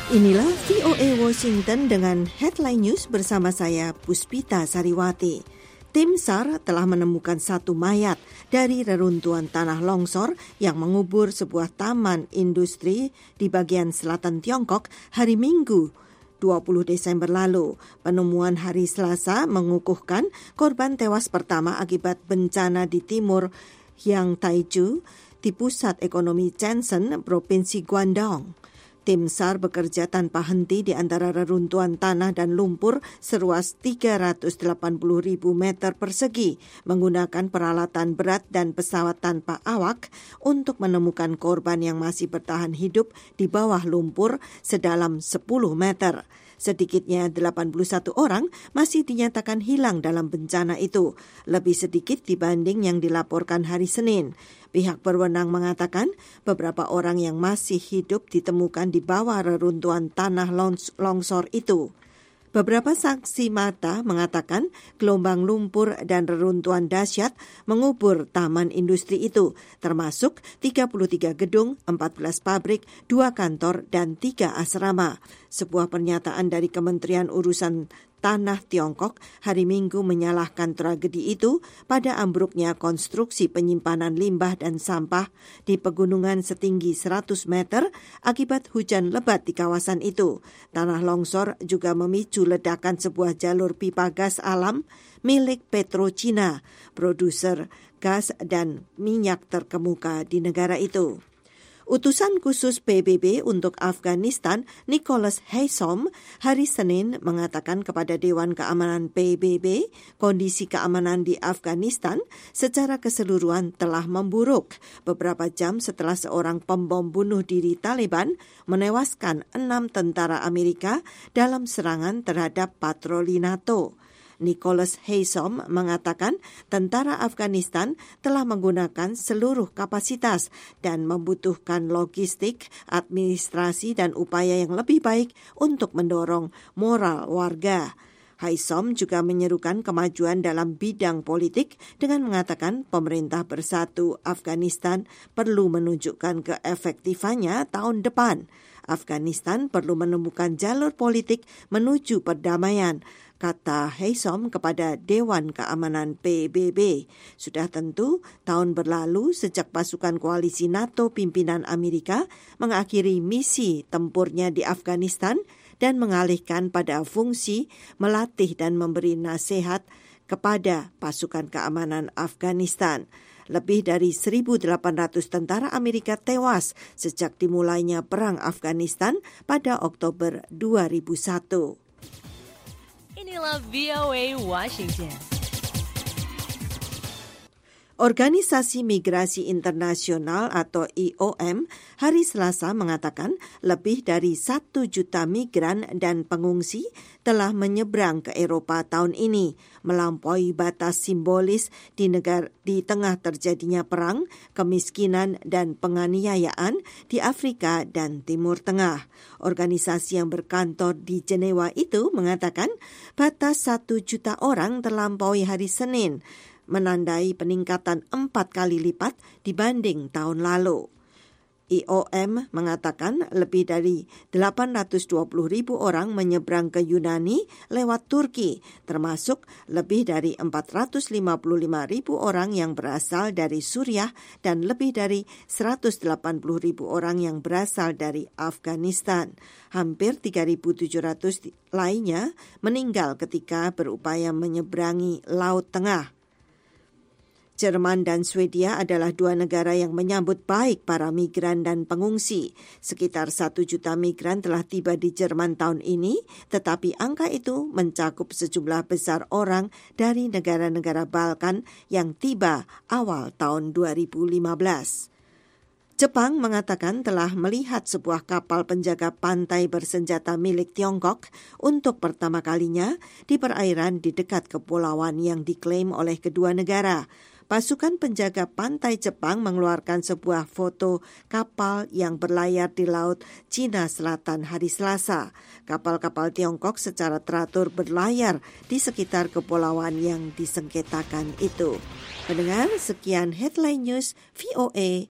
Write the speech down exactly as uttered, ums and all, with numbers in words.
Inilah V O A Washington dengan Headline News bersama saya Puspita Sariwati. Tim S A R telah menemukan satu mayat dari reruntuhan tanah longsor yang mengubur sebuah taman industri di bagian selatan Tiongkok hari Minggu dua puluh Desember lalu. Penemuan hari Selasa mengukuhkan korban tewas pertama akibat bencana di timur Yang Taiju di pusat ekonomi Shenzhen, Provinsi Guangdong. Tim S A R bekerja tanpa henti di antara reruntuhan tanah dan lumpur seluas tiga ratus delapan puluh ribu meter persegi menggunakan peralatan berat dan pesawat tanpa awak untuk menemukan korban yang masih bertahan hidup di bawah lumpur sedalam sepuluh meter. Sedikitnya delapan puluh satu orang masih dinyatakan hilang dalam bencana itu, lebih sedikit dibanding yang dilaporkan hari Senin. Pihak berwenang mengatakan beberapa orang yang masih hidup ditemukan di bawah reruntuhan tanah longsor itu. Beberapa saksi mata mengatakan gelombang lumpur dan reruntuhan dahsyat mengubur taman industri itu, termasuk tiga puluh tiga gedung, empat belas pabrik, dua kantor, dan tiga asrama. Sebuah pernyataan dari Kementerian Urusan Tanah Tiongkok hari Minggu menyalahkan tragedi itu pada ambruknya konstruksi penyimpanan limbah dan sampah di pegunungan setinggi seratus meter akibat hujan lebat di kawasan itu. Tanah longsor juga memicu ledakan sebuah jalur pipa gas alam milik PetroChina, produser gas dan minyak terkemuka di negara itu. Utusan khusus P B B untuk Afghanistan, Nicholas Haysom, hari Senin mengatakan kepada Dewan Keamanan P B B, kondisi keamanan di Afghanistan secara keseluruhan telah memburuk beberapa jam setelah seorang pembom bunuh diri Taliban menewaskan enam tentara Amerika dalam serangan terhadap patroli NATO. Nicholas Haysom mengatakan tentara Afghanistan telah menggunakan seluruh kapasitas dan membutuhkan logistik, administrasi, dan upaya yang lebih baik untuk mendorong moral warga. Haysom juga menyerukan kemajuan dalam bidang politik dengan mengatakan pemerintah bersatu Afghanistan perlu menunjukkan keefektifannya tahun depan. Afghanistan perlu menemukan jalur politik menuju perdamaian, kata Haysom kepada Dewan Keamanan P B B. Sudah tentu, tahun berlalu sejak pasukan koalisi NATO pimpinan Amerika mengakhiri misi tempurnya di Afghanistan dan mengalihkan pada fungsi melatih dan memberi nasihat kepada pasukan keamanan Afghanistan. Lebih dari seribu delapan ratus tentara Amerika tewas sejak dimulainya Perang Afghanistan pada Oktober dua ribu satu. Inilah V O A Washington. Organisasi Migrasi Internasional atau I O M hari Selasa mengatakan lebih dari satu juta migran dan pengungsi telah menyeberang ke Eropa tahun ini, melampaui batas simbolis di negara di tengah terjadinya perang, kemiskinan, dan penganiayaan di Afrika dan Timur Tengah. Organisasi yang berkantor di Jenewa itu mengatakan batas satu juta orang terlampaui hari Senin, menandai peningkatan empat kali lipat dibanding tahun lalu. I O M mengatakan lebih dari delapan ratus dua puluh ribu orang menyeberang ke Yunani lewat Turki, termasuk lebih dari empat ratus lima puluh lima ribu orang yang berasal dari Suriah dan lebih dari seratus delapan puluh ribu orang yang berasal dari Afghanistan. Hampir tiga ribu tujuh ratus lainnya meninggal ketika berupaya menyeberangi Laut Tengah. Jerman dan Swedia adalah dua negara yang menyambut baik para migran dan pengungsi. Sekitar satu juta migran telah tiba di Jerman tahun ini, tetapi angka itu mencakup sejumlah besar orang dari negara-negara Balkan yang tiba awal tahun dua ribu lima belas. Jepang mengatakan telah melihat sebuah kapal penjaga pantai bersenjata milik Tiongkok untuk pertama kalinya di perairan di dekat kepulauan yang diklaim oleh kedua negara. Pasukan penjaga pantai Jepang mengeluarkan sebuah foto kapal yang berlayar di Laut Cina Selatan hari Selasa. Kapal-kapal Tiongkok secara teratur berlayar di sekitar kepulauan yang disengketakan itu. Pendengar, sekian Headline News V O A